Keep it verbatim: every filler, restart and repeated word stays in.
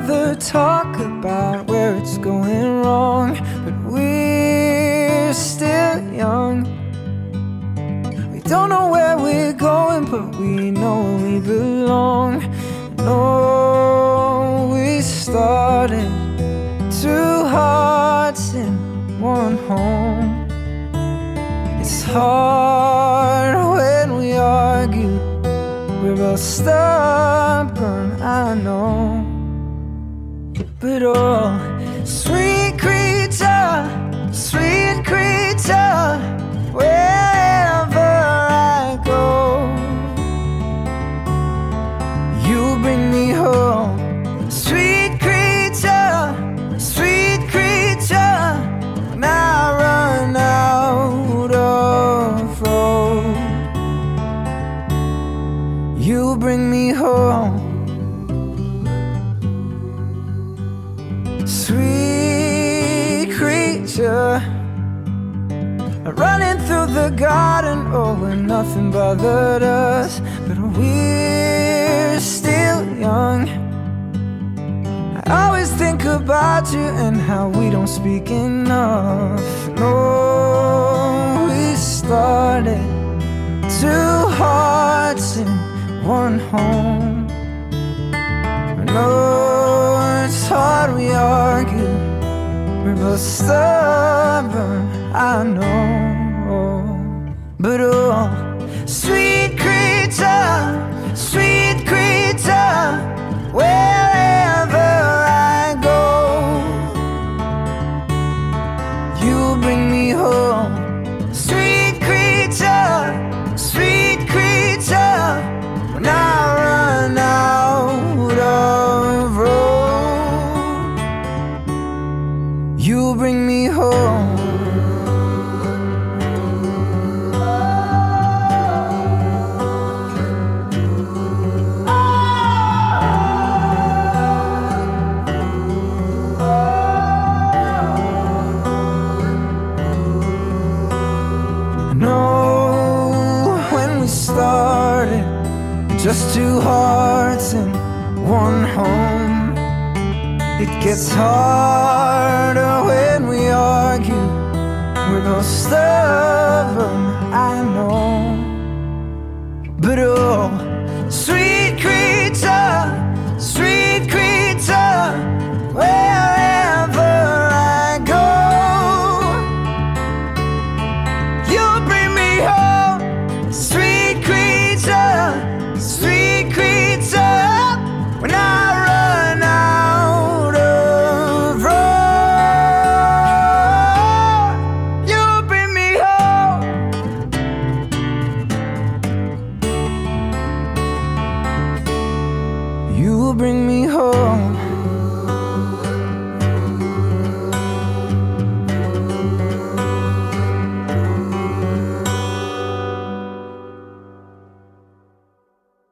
rather talk about where it's going wrong, but we're still young. We don't know where we're going, but we know we belong. No, we started two hearts in one home. It's hard when we argue, we're both stubborn, I know. But oh, sweet creature, sweet creature, wherever I go, you bring me home. Sweet creature, sweet creature, when I run out of road, you bring me home. Sweet creature, running through the garden, oh, where nothing bothered us, but we're still young. I always think about you and how we don't speak enough. No, we started two hearts in one home. No, it's hard, we argue, we're both stubborn, I know. But oh, sweet creature, sweet creature, wherever I go, you bring me home. Sweet creature, sweet creature, when I run out of road, you bring me home. Started just two hearts in one home. It gets harder when we argue, we're both stubborn, I know. But oh,